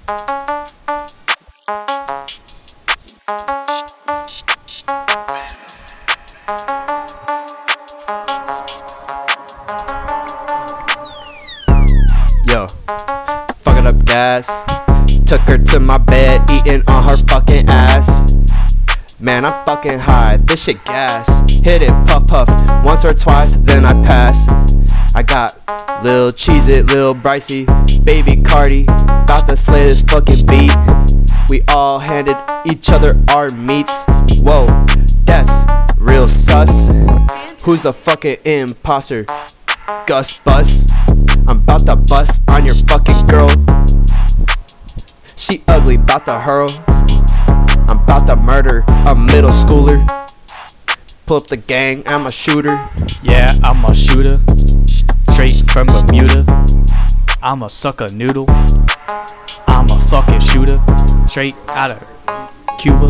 Yo, fucking up gas. Took her to my bed, eating on her fucking ass. Man, I'm fucking high, this shit gas. Hit it, puff puff, once or twice, then I pass. I got Lil Cheez-It, Lil Brycey, Baby Cardi, bout to slay this fucking beat. We all handed each other our meats. Whoa, that's real sus. Who's the fucking imposter? Gus Bus. I'm bout to bust on your fucking girl. She ugly, bout to hurl. I'm bout to murder a middle schooler. Pull up the gang, I'm a shooter. Yeah, I'm a shooter, straight from Bermuda. I'm a sucker noodle. I'm a fucking shooter, straight out of Cuba.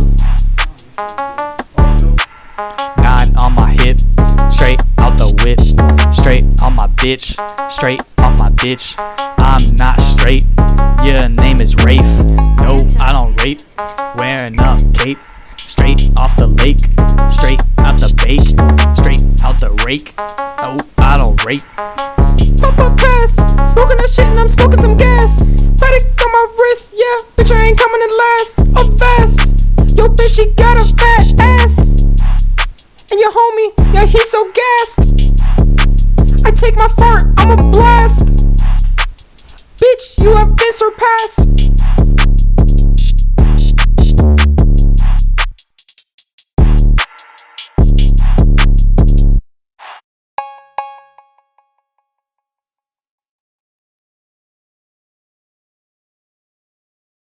9 on my hip, straight out the whip. Straight on my bitch, straight off my bitch. I'm not straight, your name is Rafe. No, I don't rape, wearing a cape. Straight off the lake, straight out the bake. Straight out the rake, no, I don't rape. Pop up pass, smoking that shit and I'm smoking some gas. Paddock on my wrist, yeah, bitch I ain't coming in last. Up fast, yo bitch she got a fat ass. And your homie, yeah he's so gassed. I take my fart, I'm a blast. Bitch, you have been surpassed.